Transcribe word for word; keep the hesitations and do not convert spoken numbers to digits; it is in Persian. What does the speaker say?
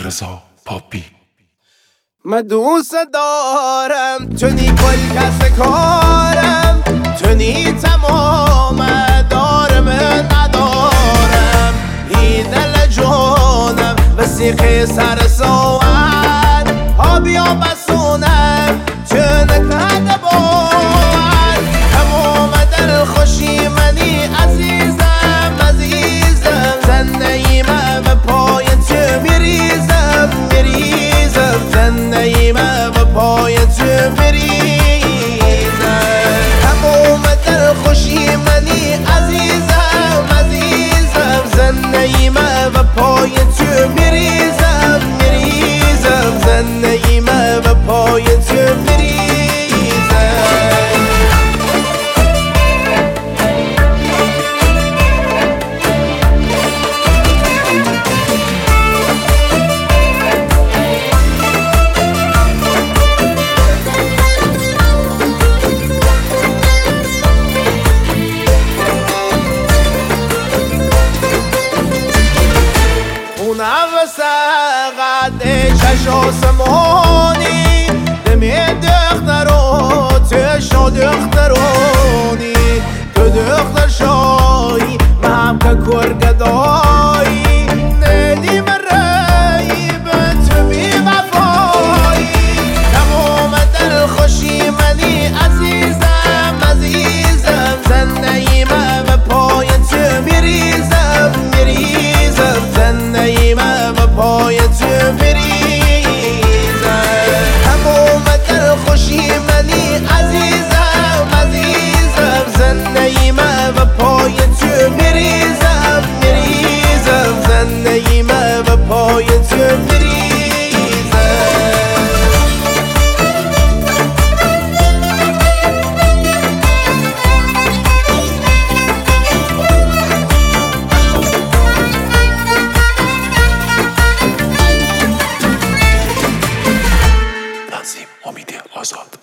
رضا پاپی. من دوست دارم تونی کل کس کارم، تونی تمام دارم ندارم، ای دل جونم وسیقی سر سوان ها بیا بسونم چون کد بار تمام دل خوشی منی عزیزم عزیزم زندگیمه و پای تو میریزم میریزم زندگیمه و پای تو میریزم تمام دل خوشی منی عزیزم عزیزم زندگیمه و پای تو میریزم میریزم زندگیمه و پای تو میریزم. نفس قد چش آسمانی دمی دخترو تشو دخترونی تو دختر شایی مهم که کرگدایی نیدی من رایی به تو بی وفایی تمام دل خوشی منی عزیزم عزیزم زندگیمه و پای تو میریزم میریزم زندگیمه و پای تو میریزم تمام دل خوشی منی عزیزم عزیزم زندگیمه و پای تو میریزم میریزم زندگیمه و پای تو میریزم. امید آزاد.